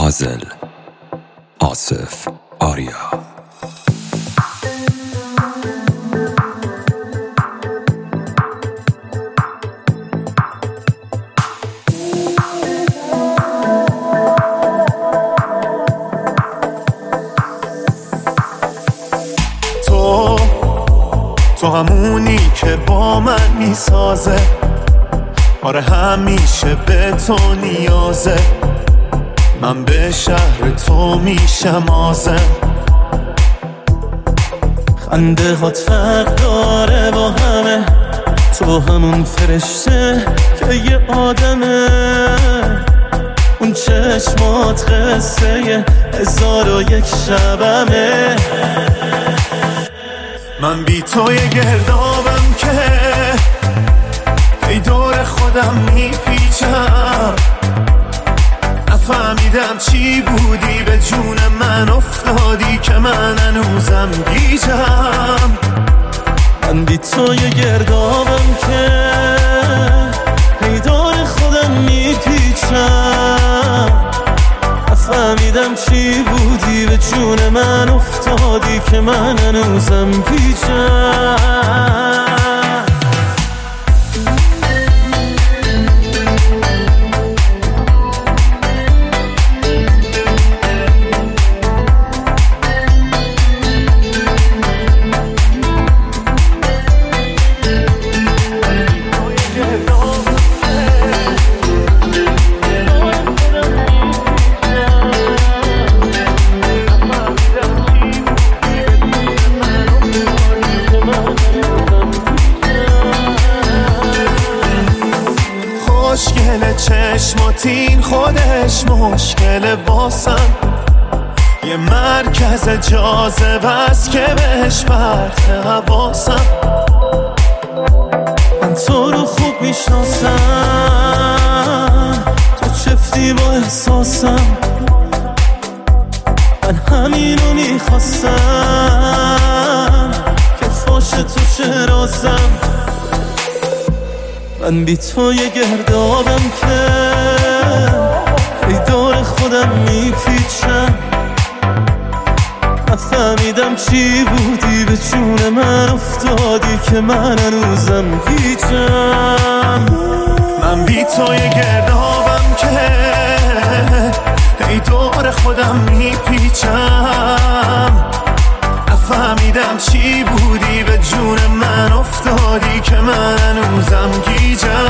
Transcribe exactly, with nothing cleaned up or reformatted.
پازل آصف آریا. تو تو همونی که با من میسازه، آره همیشه به تو نیازه. من به شهر تو میشم آزم. خنده هات فرق داره با همه، تو همون فرشته که یه آدمه. اون چشمات قصه هزار و یک شبمه. من بی تو یه گردابم که ای دور خودم میپیچم. نفهمیدم چی بودی، به جون من افتادی که من هنوزم گیجم. من بی تو یه گردابم که ای دور خودم میپیچم. نفهمیدم چی بودی، به جون من افتادی که من هنوزم گیجم. خوشگل چشماتین خودش مشکل واسم. یه مرکز جاذبه است که بهش پرت حواسم. من تو رو خوب میشناسم، تو چفتی با احساسم. من همینو میخواستم که فاش تو چه رازم. من بی تو یه گردابم که ای دور خودم میپیچم. نفهمیدم چی بودی، به جون من افتادی که من هنوزم گیجم. من بی تو یه گردابم که ای دور خودم میپیچم. نفهمیدم چی بودی، به جون من افتادی که من هنوزم گیجم.